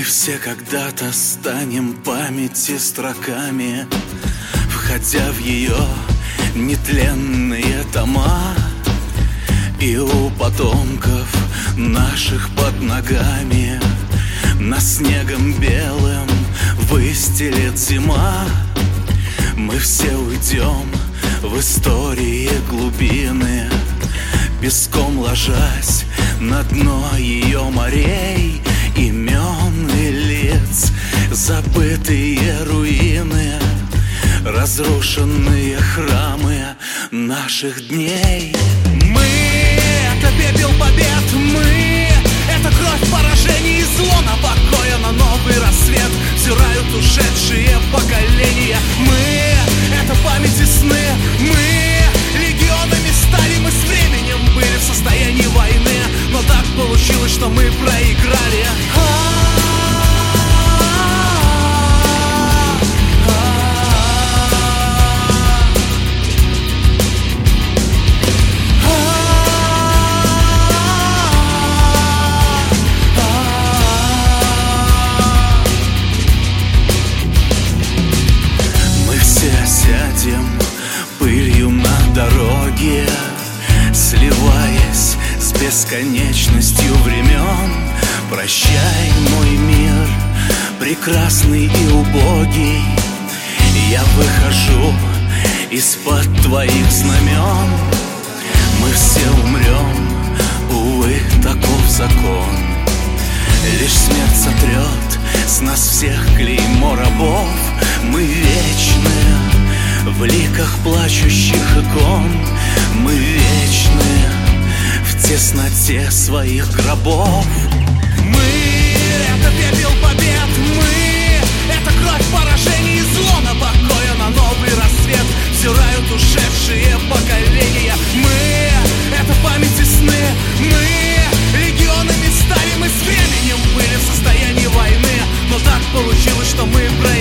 все когда-то станем памяти строками, входя в ее нетленные тома. И у потомков наших под ногами на снегом белым выстелет зима. Мы все уйдем в истории глубины, песком ложась на дно ее морей, имен и лиц, забытые руины, разрушенные храмы наших дней. Мы — это пепел побед, мы — это кровь поражений и зло на покоя, на новый рассвет взирают ушедшие поколения. Мы — это память и сны, мы легионами стали, мы с временем были в состоянии войны, но так получилось, что мы проиграли. Пылью на дороге, сливаясь с бесконечностью времен. Прощай, мой мир, прекрасный и убогий, я выхожу из-под твоих знамен. Мы все умрем, увы, таков закон. Лишь смерть сотрет с нас всех клеймо рабов. Мы вечные в ликах плачущих икон, мы вечные в тесноте своих гробов. Мы — это пепел побед, мы — это кровь поражений и зло на покоя, на новый рассвет взирают ушедшие поколения. Мы — это память и сны, мы легионами стали, мы с временем были в состоянии войны, но так получилось, что мы проиграли.